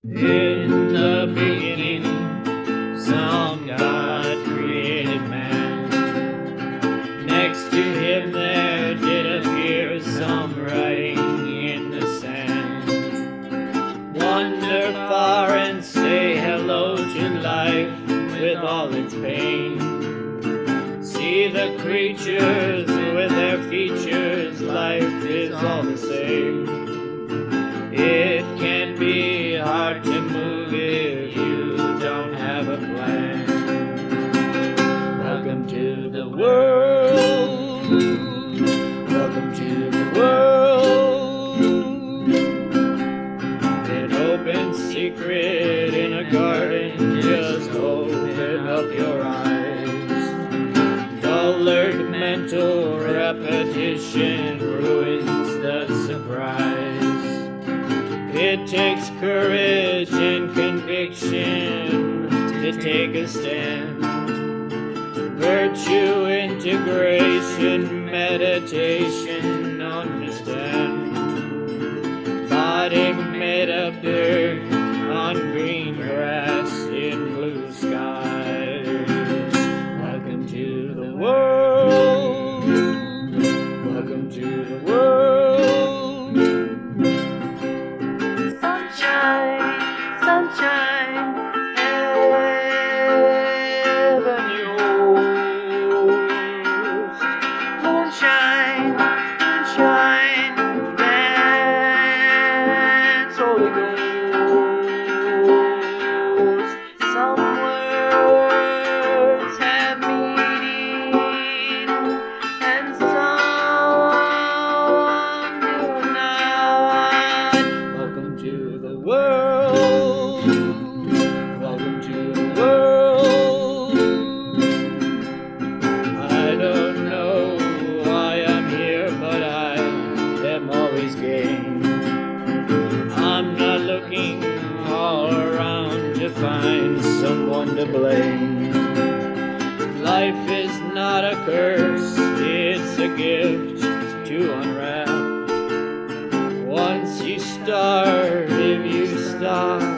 In the beginning, some God created man. Next to him there did appear some writing in the sand. Wander far and say hello to life with all its pain. See the creatures with their features, life is all the same. It can be hard to move if you don't have a plan. Welcome to the world. Welcome to the world. An open secret in a garden, just open up your eyes. Dullard mental repetition ruins the surprise. It takes courage and conviction to take a stand. Virtue, integration, meditation, understand. Body made of dirt on green grass in blue skies. Welcome to the world. Welcome to the world. Sunshine, heaven yours. Moonshine, dance, Holy Ghost. Some words have meaning, and some do not. Welcome to the world. Welcome to the world. I don't know why I'm here, but I am always game. I'm not looking all around to find someone to blame. Life is not a curse, it's a gift to unwrap. Once you start, if you stop,